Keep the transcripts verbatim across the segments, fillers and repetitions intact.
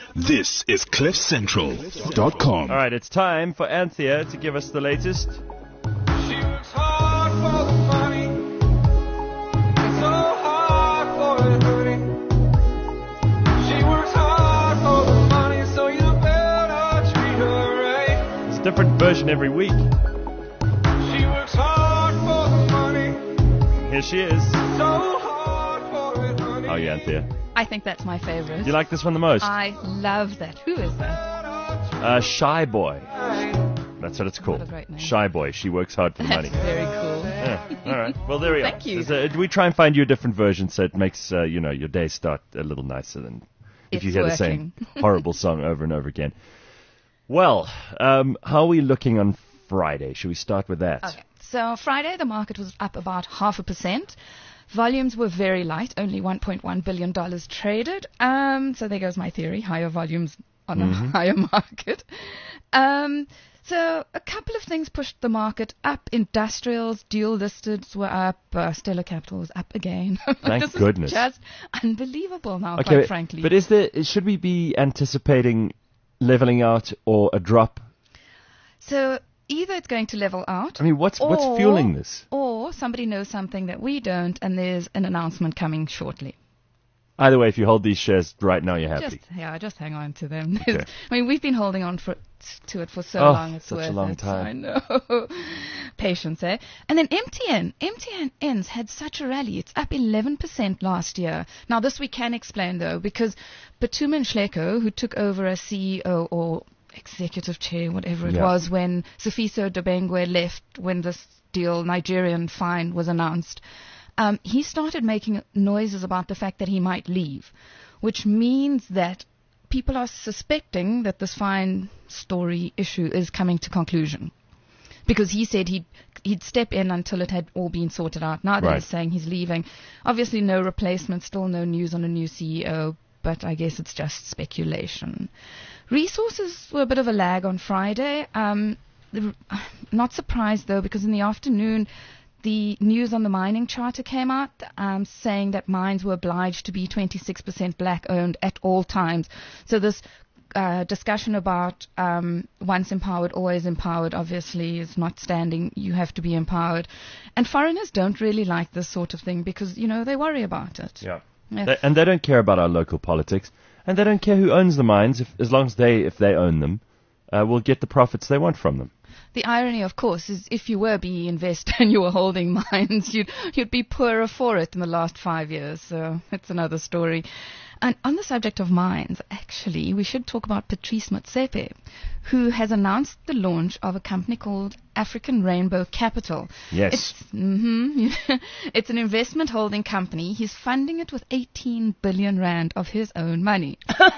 This is cliff central dot com. All right, it's time for Anthea to give us the latest. She works hard for the money. It's so hard for it, honey. She works hard for the money, so you better treat her right. It's a different version every week. She works hard for the money. Here she is. So hard for it, honey. How are you, Anthea? I think that's my favorite. Do you like this one the most? I love that. Who is that? Uh, Shy Boy. That's what it's called. What a great name. Shy Boy. She works hard for the That's money. very cool. Yeah. All right. Well, there we are. Thank you. There's a- we try and find you a different version so it makes uh, you know your day start a little nicer than if It's you hear working. the same horrible song over and over again. Well, um, how are we looking on Friday? Should we start with that? Okay. So Friday, the market was up about half a percent. Volumes were very light, only one point one billion dollars traded. Um, so there goes my theory, higher volumes on Mm-hmm. a higher market. Um, so a couple of things pushed the market up. Industrials, dual listeds were up. Uh, Stellar Capital was up again. Thank this goodness. Is just unbelievable now, Okay, quite but- frankly. But is there? Should we be anticipating leveling out or a drop? So either it's going to level out. I mean, what's what's or- fueling this? Or somebody knows something that we don't, and there's an announcement coming shortly. Either way, if you hold these shares right now, you're happy. Just yeah, just hang on to them. Okay. I mean, we've been holding on for to it for so Oh, long. It's such a worth long it. time. I know. Patience, eh? And then M T N. M T N's had such a rally. It's up eleven percent last year. Now, this we can explain, though, because Phuthuma Nhleko, who took over as C E O or executive chair, whatever it Yeah. was, when Sifiso Dabengwe left, when this deal, Nigerian fine, was announced, um, he started making noises about the fact that he might leave, which means that people are suspecting that this fine story issue is coming to conclusion. Because he said he'd, he'd step in until it had all been sorted out. Now they're Right. saying he's leaving. Obviously no replacement, still no news on a new C E O, but I guess it's just speculation. Resources were a bit of a lag on Friday. Um, the, not surprised, though, because in the afternoon, the news on the mining charter came out um, saying that mines were obliged to be twenty-six percent black-owned at all times. So this uh, discussion about um, once empowered, always empowered, obviously is not standing. You have to be empowered. And foreigners don't really like this sort of thing because, you know, they worry about it. Yeah. Yeah. They- and they don't care about our local politics, and they don't care who owns the mines, if, as long as they, if they own them, uh, will get the profits they want from them. The irony, of course, is if you were B E investor and you were holding mines, you'd, you'd be poorer for it in the last five years. So it's another story. And on the subject of mines, actually, we should talk about Patrice Motsepe, who has announced the launch of a company called African Rainbow Capital. Yes. It's, hmm it's an investment holding company. He's funding it with eighteen billion rand of his own money.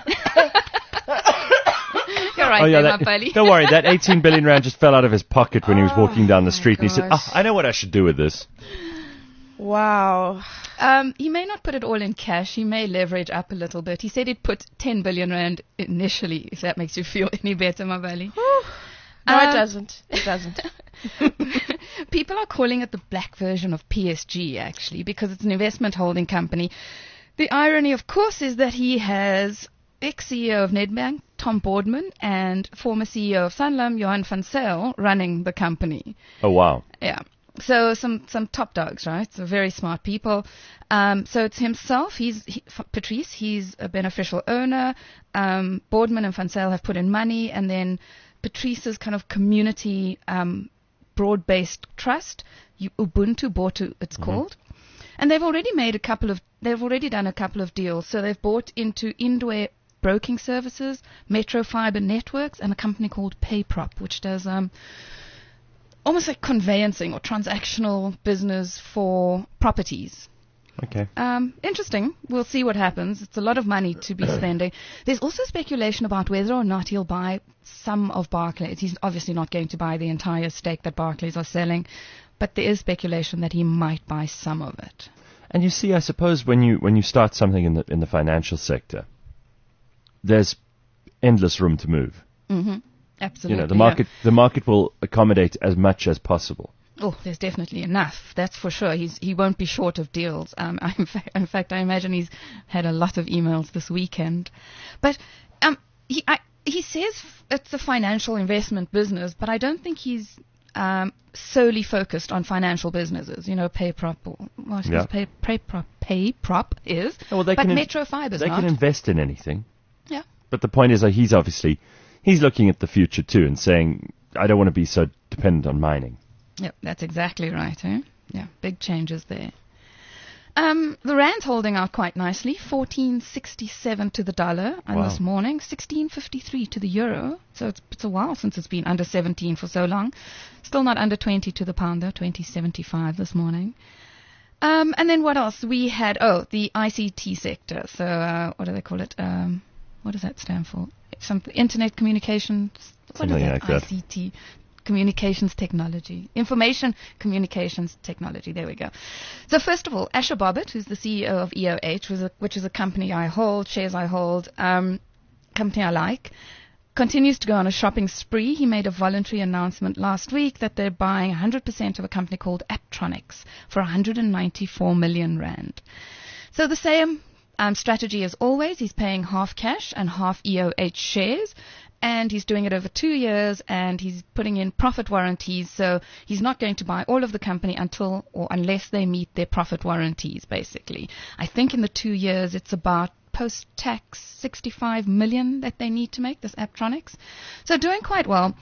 You're right oh yeah, there, that, my buddy. don't worry, that eighteen billion rand just fell out of his pocket when he was walking down the street, and he said, gosh. oh, "I know what I should do with this." Wow. Um, he may not put it all in cash. He may leverage up a little bit. He said he'd put ten billion rand initially, if that makes you feel any better, my belly. No, Um, it doesn't. It doesn't. People are calling it the black version of P S G, actually, because it's an investment holding company. The irony, of course, is that he has ex-C E O of Nedbank, Tom Boardman, and former C E O of Sanlam, Johan van Zyl, running the company. Oh wow. Yeah. So some, some top dogs, right? So very smart people. Um, so it's himself. He's he, F- Patrice. He's a beneficial owner. Um, Boardman and Van Zyl have put in money, and then Patrice's kind of community um, broad-based trust, U- Ubuntu Botu, it's called. And they've already made a couple of. They've already done a couple of deals. So they've bought into Indware Broking Services, Metro Fiber Networks, and a company called PayProp, which does um. almost like conveyancing or transactional business for properties. Okay. Um, interesting. We'll see what happens. It's a lot of money to be spending. There's also speculation about whether or not he'll buy some of Barclays. He's obviously not going to buy the entire stake that Barclays are selling, but there is speculation that he might buy some of it. And you see, I suppose when you when you start something in the in the financial sector, there's endless room to move. Mm-hmm. Absolutely. You know, the yeah. market the market will accommodate as much as possible. Oh, there's definitely enough. That's for sure. He's he won't be short of deals. Um, I, in, fact, in fact, I imagine he's had a lot of emails this weekend. But um, he I, he says f- it's a financial investment business, but I don't think he's um, solely focused on financial businesses. You know, PayProp, or well, I suppose Yeah. pay, PayProp, PayProp is, Oh, well, they but can in- Metro Fiber's They not. can invest in anything. Yeah. But the point is that he's obviously, he's looking at the future too and saying, I don't want to be so dependent on mining. Yep, that's exactly right. Eh? Yeah, big changes there. Um, the rand's holding out quite nicely, fourteen sixty-seven to the dollar on Wow. this morning, sixteen fifty-three to the euro. So it's, it's a while since it's been under seventeen for so long. Still not under twenty to the pound though, twenty seventy-five this morning. Um, and then what else? We had, oh, the I C T sector. So uh, what do they call it? Um, what does that stand for? Something, Internet Communications. What Something is like that. I C T. Communications technology. Information communications technology. There we go. So first of all, Asher Bobbitt, who's the C E O of E O H, which is a, which is a company I hold, shares I hold, um, company I like, continues to go on a shopping spree. He made a voluntary announcement last week that they're buying one hundred percent of a company called Aptronics for one hundred ninety-four million rand. So the same um, strategy as always. He's paying half cash and half E O H shares. And he's doing it over two years, and he's putting in profit warranties. So he's not going to buy all of the company until or unless they meet their profit warranties, basically. I think in the two years it's about post-tax sixty-five million that they need to make, this Aptronics. So doing quite well.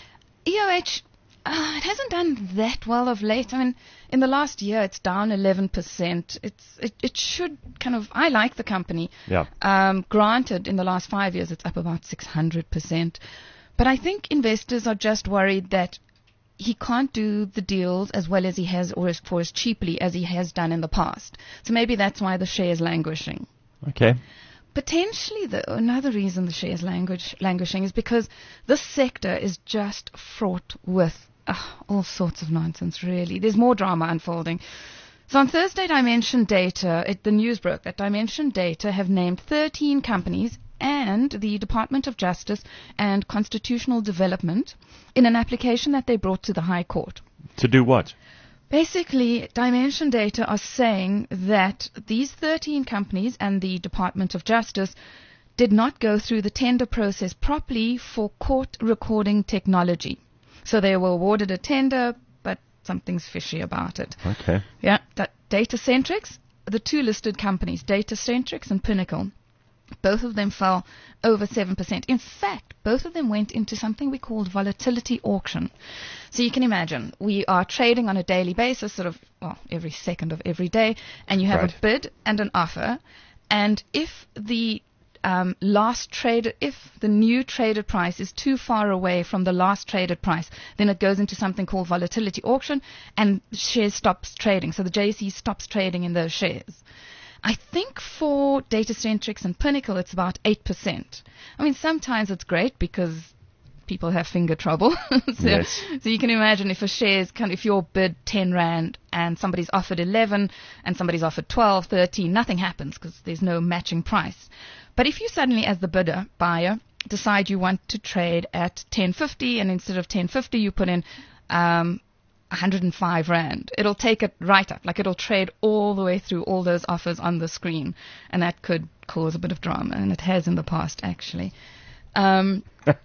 E O H, uh, it hasn't done that well of late. I mean, in the last year it's down eleven percent. It's it, it should kind of, I like the company. Yeah. Um, granted, in the last five years, it's up about six hundred percent. But I think investors are just worried that he can't do the deals as well as he has, or as, for as cheaply as he has done in the past. So maybe that's why the share is languishing. Okay. Potentially, though, another reason the share is languish, languishing is because this sector is just fraught with uh, all sorts of nonsense, really. There's more drama unfolding. So on Thursday, Dimension Data, it, the news broke that Dimension Data have named thirteen companies and the Department of Justice and Constitutional Development in an application that they brought to the High Court. To do what? Basically, Dimension Data are saying that these thirteen companies and the Department of Justice did not go through the tender process properly for court recording technology. So they were awarded a tender, but something's fishy about it. Okay. Yeah, that Datacentrics, the two listed companies, Datacentrics and Pinnacle, both of them fell over seven percent. In fact, both of them went into something we called volatility auction. So you can imagine, we are trading on a daily basis, sort of, well, every second of every day, and you have Right. a bid and an offer. And if the um, last traded, if the new traded price is too far away from the last traded price, then it goes into something called volatility auction, and shares stops trading. So the J S E stops trading in those shares. I think for Datacentrics and Pinnacle, it's about eight percent. I mean, sometimes it's great because people have finger trouble. so, Yes. so you can imagine if a share's kind of, if you're bid ten rand and somebody's offered eleven and somebody's offered twelve, thirteen, nothing happens because there's no matching price. But if you suddenly, as the bidder, buyer, decide you want to trade at ten fifty, and instead of ten fifty you put in um, one hundred five rand, it'll take it right up. Like, it'll trade all the way through all those offers on the screen, and that could cause a bit of drama, and it has in the past, actually. Um,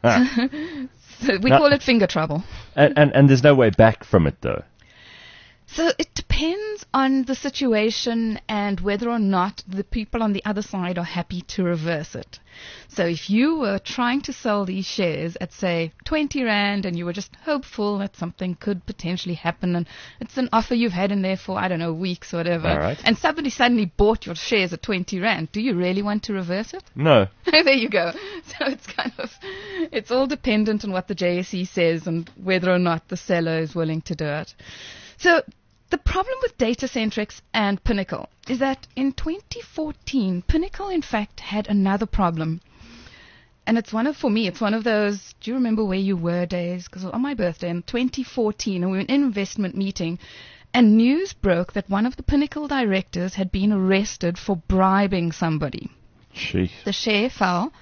so we Now- call it finger trouble. And, and and there's no way back from it though. So it depends on the situation and whether or not the people on the other side are happy to reverse it. So if you were trying to sell these shares at, say, twenty rand, and you were just hopeful that something could potentially happen, and it's an offer you've had in there for, I don't know, weeks or whatever, All right. and somebody suddenly bought your shares at twenty rand, do you really want to reverse it? No. There you go. So it's kind of, it's all dependent on what the J S E says and whether or not the seller is willing to do it. So the problem with Datacentrics and Pinnacle is that in twenty fourteen, Pinnacle in fact had another problem. And it's one of, for me, it's one of those, do you remember where you were days? Because on my birthday in twenty fourteen, and we were in an investment meeting, and news broke that one of the Pinnacle directors had been arrested for bribing somebody. Jeez. The share fell,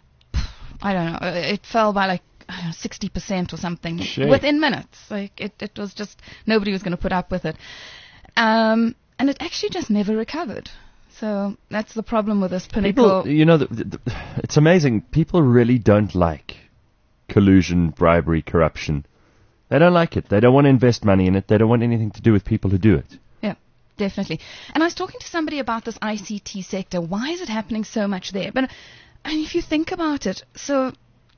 I don't know, it fell by like, I don't know, sixty percent or something Shit. within minutes. Like, it, it was just, nobody was going to put up with it. Um, and it actually just never recovered. So that's the problem with this pinnacle. People, you know, the, the, it's amazing. People really don't like collusion, bribery, corruption. They don't like it. They don't want to invest money in it. They don't want anything to do with people who do it. Yeah, definitely. And I was talking to somebody about this I C T sector. Why is it happening so much there? But I mean, if you think about it, so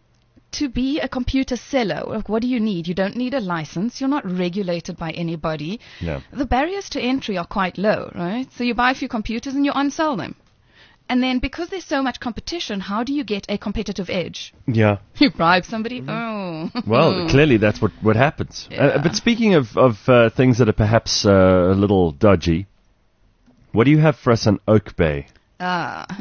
to be a computer seller, like, what do you need? You don't need a license. You're not regulated by anybody. No. The barriers to entry are quite low, right? So you buy a few computers and you unsell them. And then because there's so much competition, how do you get a competitive edge? Yeah. You bribe somebody? Oh. Well, clearly that's what, what happens. Uh, Yeah. but speaking of, of uh, things that are perhaps uh, a little dodgy, what do you have for us on Oak Bay? Ah.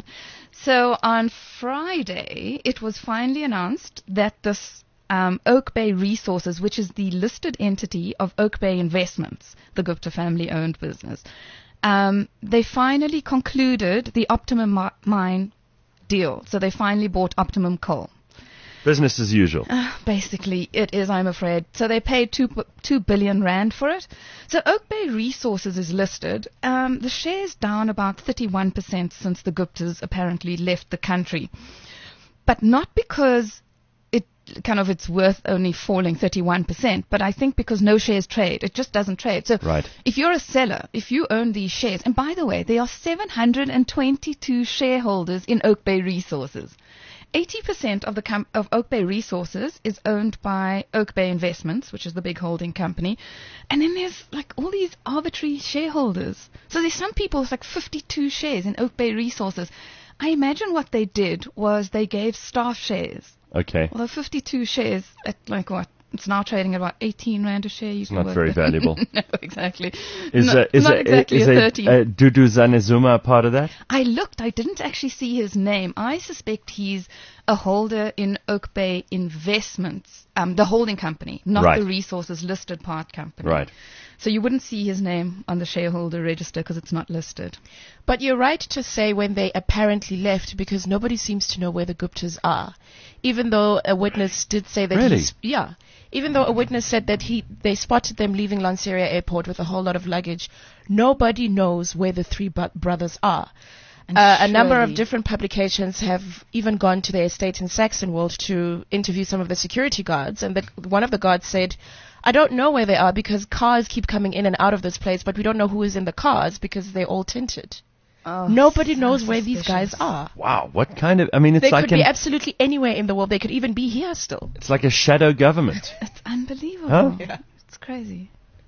So on Friday, it was finally announced that this um, Oak Bay Resources, which is the listed entity of Oak Bay Investments, the Gupta family-owned business, um, they finally concluded the Optimum mi- Mine deal. So they finally bought Optimum Coal. Business as usual. Uh, basically, it is, I'm afraid. So they paid two, two billion rand for it. So Oak Bay Resources is listed. Um, the share's down about thirty-one percent since the Guptas apparently left the country. But not because it kind of it's worth only falling thirty-one percent, but I think because no shares trade. It just doesn't trade. So Right. if you're a seller, if you own these shares, and by the way, there are seven hundred twenty-two shareholders in Oak Bay Resources. eighty percent of the com- of Oak Bay Resources is owned by Oak Bay Investments, which is the big holding company. And then there's like all these arbitrary shareholders. So there's some people with like fifty-two shares in Oak Bay Resources. I imagine what they did was they gave staff shares. Okay. Although fifty-two shares at like what? It's now trading at about eighteen rand a share. Used to Not work very there. valuable. No, exactly. Is not uh, is not uh, exactly is a a, thirteen. uh, Dudu Zanezuma a part of that? I looked. I didn't actually see his name. I suspect he's a holder in Oak Bay Investments, um, the holding company, not Right. the resources listed part company. Right. So you wouldn't see his name on the shareholder register because it's not listed. But you're right to say when they apparently left because nobody seems to know where the Guptas are. Even though a witness did say that Really? he's, yeah. Even though a witness said that he they spotted them leaving Lanseria Airport with a whole lot of luggage, nobody knows where the three bu- brothers are. And Uh, a number of surely- different publications have even gone to their estate in Saxonwold to interview some of the security guards, and the, one of the guards said, I don't know where they are because cars keep coming in and out of this place, but we don't know who is in the cars because they're all tinted. Oh, Nobody so knows where these guys suspicious. are. Wow. What kind of? I mean, it's They like could be an, absolutely anywhere in the world. They could even be here still. it's like a shadow government. It's unbelievable. Huh? Yeah. It's crazy.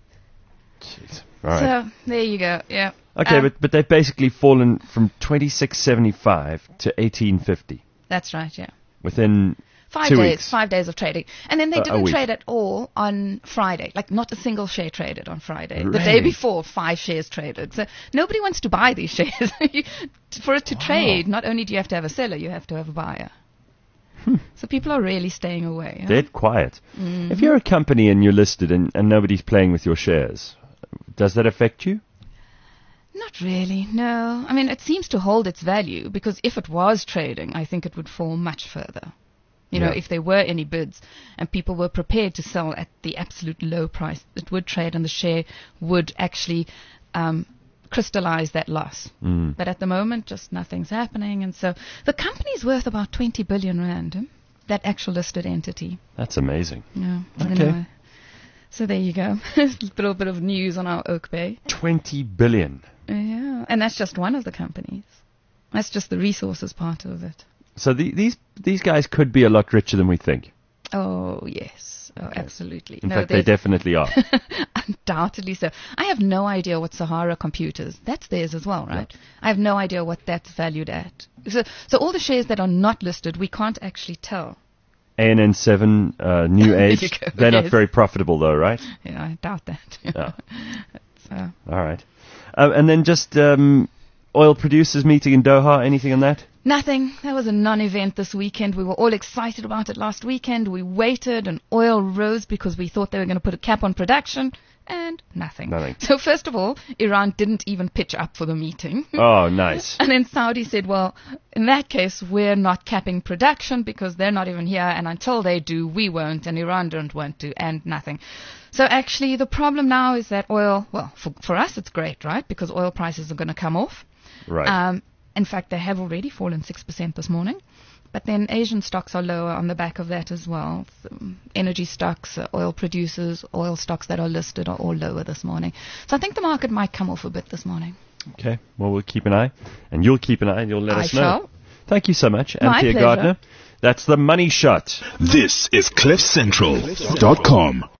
Jeez. All right. So there you go. Yeah. Okay, Um, but but they've basically fallen from twenty-six seventy-five to eighteen fifty That's right. Yeah. within Five two days, weeks. five days of trading. And then they Uh, a didn't week. trade at all on Friday. Like not a single share traded on Friday. The Really? day before, five shares traded. So nobody wants to buy these shares. You- For it to trade, not only do you have to have a seller, you have to have a buyer. So people are really staying away. huh? Dead quiet. Mm-hmm. If you're a company and you're listed and, and nobody's playing with your shares, does that affect you? Not really, no. I mean, it seems to hold its value because if it was trading, I think it would fall much further. You know, Yeah. if there were any bids and people were prepared to sell at the absolute low price, it would trade and the share would actually um, crystallize that loss. Mm. But at the moment, just nothing's happening. And so the company's worth about twenty billion rand, huh? That actual listed entity. That's amazing. Yeah. I Okay. don't know. So there you go. A little bit of news on our Oak Bay. twenty billion. Yeah, and that's just one of the companies. That's just the resources part of it. So the, these these guys could be a lot richer than we think. Oh, yes. Oh, absolutely. In no, fact, they there's- definitely are. undoubtedly so. I have no idea what Sahara Computers, that's theirs as well, right? I have no idea what that's valued at. So, so all the shares that are not listed, we can't actually tell. A N N seven, uh, New There Age. you go, They're not yes. very profitable though, right? Yeah, I doubt that. Yeah. So, All right. Uh, and then just um, oil producers meeting in Doha. Anything on that? nothing. That was a non-event this weekend. We were all excited about it last weekend. We waited and oil rose because we thought they were going to put a cap on production. And nothing. Nothing. So first of all, Iran didn't even pitch up for the meeting. Oh, nice. And then Saudi said, well, in that case, we're not capping production because they're not even here. And until they do, we won't. And Iran don't want to. And nothing. So actually, the problem now is that oil, well, for, for us, it's great, right? Because oil prices are going to come off. Right. Um, in fact, they have already fallen six percent this morning. But then Asian stocks are lower on the back of that as well. So energy stocks, uh, oil producers, oil stocks that are listed are all lower this morning. So I think the market might come off a bit this morning. Okay. Well, we'll keep an eye. And you'll keep an eye and you'll let I us know. shall. Thank you so much, My Anthea pleasure. Gardner. That's the Money Shot. This is cliff central dot com.